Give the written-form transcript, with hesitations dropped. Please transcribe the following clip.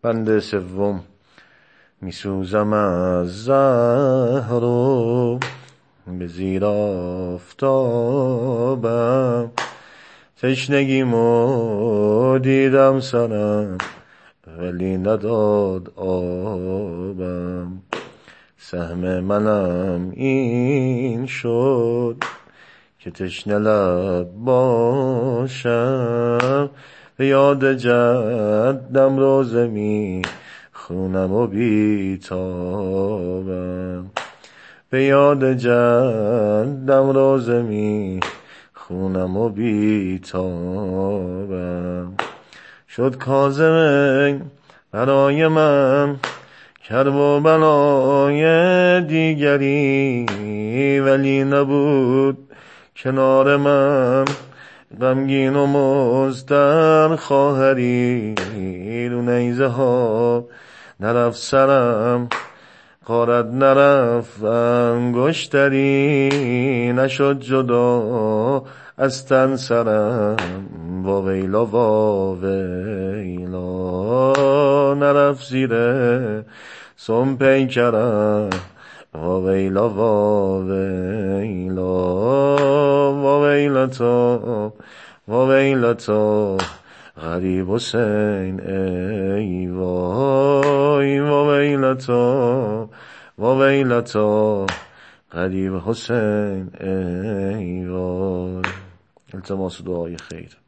بند سوم. میسوزم از زهر و به زیر آفتابم، تشنگیمو دیدم سرم ولی نداد آبم. سهم منم این شد که تشنه لب باشم، به یاد جدم روزه می خونم و بیتابم. به یاد جدم روزه می خونم و بیتابم. شد کاظم برای من کرب و بلای دیگری، ولی نبود کنار من غمگین و مضطر خواهری. رو نیزه ها نرفت سرم، غارت نرفت انگشتری، نشد جدا از تن سرم. واویلا واویلا نرفت زیره سم پیکرم. واویلا واویلا واویلتا واویلتا غریب حسین ای وای. واویلتا واویلتا غریب حسین ای وای. التماس دعای خیر.